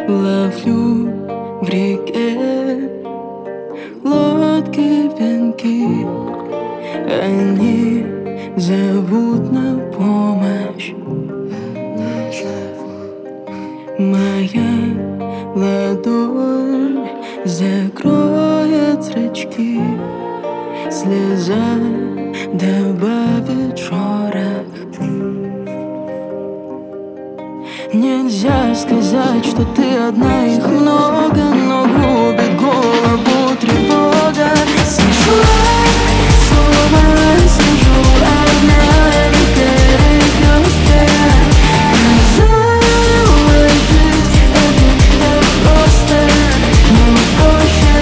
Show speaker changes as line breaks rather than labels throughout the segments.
Ловлю в реке лодки, венки, они зовут на помощь. Моя ладонь закроет зрачки, слеза добавит шорох. Нельзя сказать, что ты одна, их много, но губит голову тревога. Сижу, снова сижу одна, не перекрестке. Казалось, жить это так просто, но проще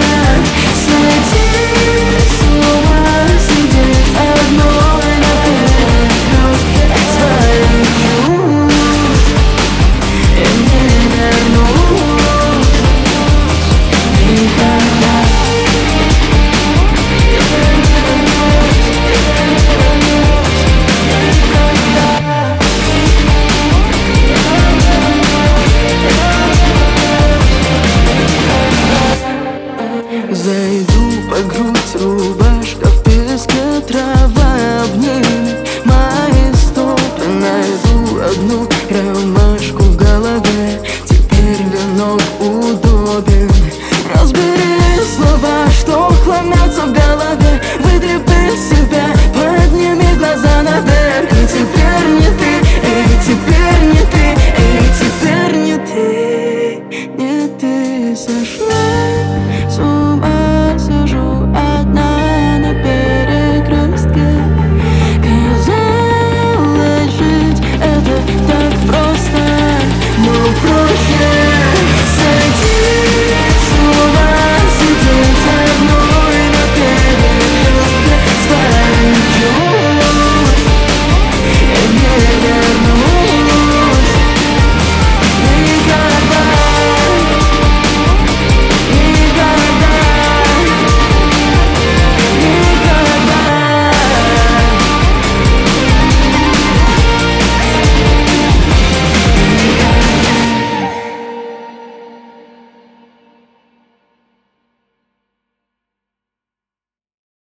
сойти с ума, сидеть одной на перекрестке своих чувств. И не вернусь никогда. Зайду по грудь, рубашка в песке, трава, обними